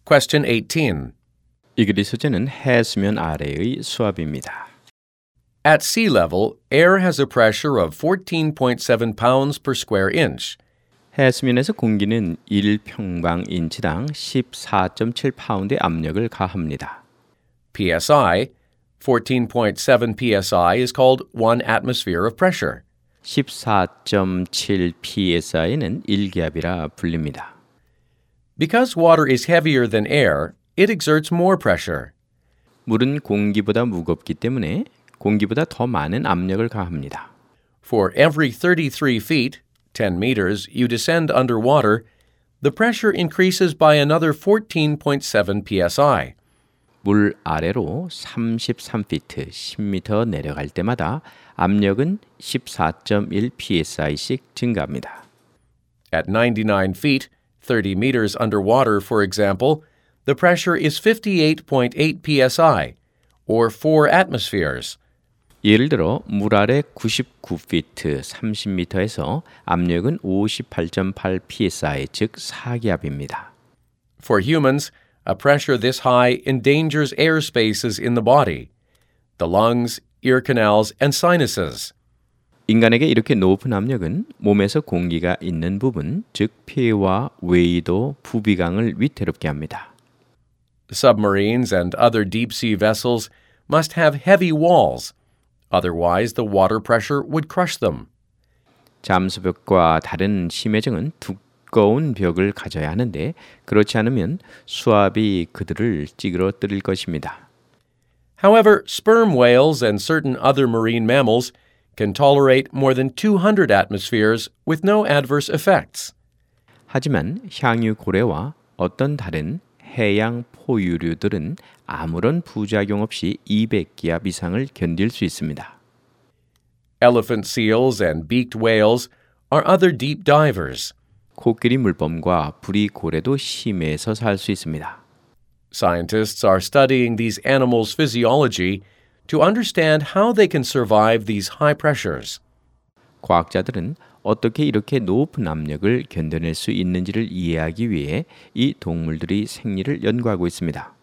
Question 18. 이 글의 소재는 해수면 아래의 수압입니다. At sea level, air has a pressure of 14.7 pounds per square inch. 해수면에서 공기는 1평방인치당 14.7파운드의 압력을 가합니다. PSI, 14.7 psi is called 1 atmosphere of pressure. 14.7 psi는 1기압이라 불립니다. Because water is heavier than air, it exerts more pressure. 물은 공기보다 무겁기 때문에 공기보다 더 많은 압력을 가합니다. For every 33 feet, 10 meters, you descend underwater, the pressure increases by another 14.7 psi. 물 아래로 33피트, 10m 내려갈 때마다 압력은 14.1 psi씩 증가합니다. At 99 feet, 30 meters underwater, for example, the pressure is 58.8 psi, or 4 atmospheres. 예를 들어 물 아래 99피트, 30m에서 압력은 58.8 psi, 즉 4기압입니다. For humans, a pressure this high endangers air spaces in the body, the lungs, ear canals, and sinuses. 인간에게 이렇게 높은 압력은 몸에서 공기가 있는 부분, 즉 폐와 외이도, 부비강을 위태롭게 합니다. Submarines and other deep-sea vessels must have heavy walls, otherwise the water pressure would crush them. 잠수벽과 다른 심해정은 두꺼운 벽을 가져야 하는데 그렇지 않으면 수압이 그들을 찌그러뜨릴 것입니다. However, sperm whales and certain other marine mammals can tolerate more than 200 atmospheres with no adverse effects. 하지만 향유 고래와 어떤 다른 해양 포유류들은 아무런 부작용 없이 200기압 이상을 견딜 수 있습니다. Elephant seals and beaked whales are other deep divers. 코끼리 물범과 부리 고래도 심해에서 살 수 있습니다. Scientists are studying these animals' physiology to understand how they can survive these high pressures. 과학자들은 어떻게 이렇게 높은 압력을 견뎌낼 수 있는지를 이해하기 위해 이 동물들의 생리를 연구하고 있습니다.